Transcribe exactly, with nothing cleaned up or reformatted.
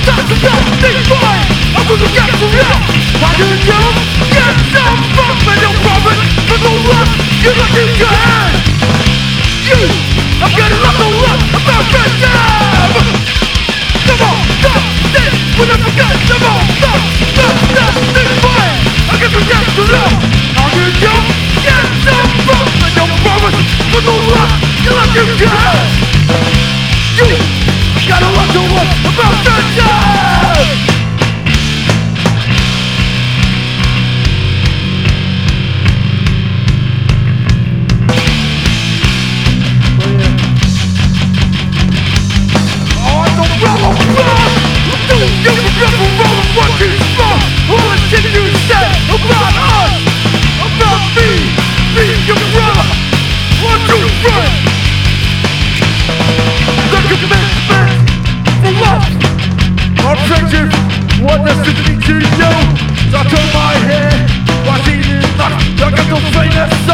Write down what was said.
That's the best thing boy. I'm gonna get to you. Why do you get some fuck when you're robin? For the love you like you can. You, I'm getting up the love about yourself. Come on, stop this. When I forget, come on, stop, stop, stop this boy. I'm gonna get to you. How do you get some fuck when you're robin? For the love you like you can. You, gotta love the love about yourself. What does it mean to you? Stuck on my head, what's eating enough? I got no brain that's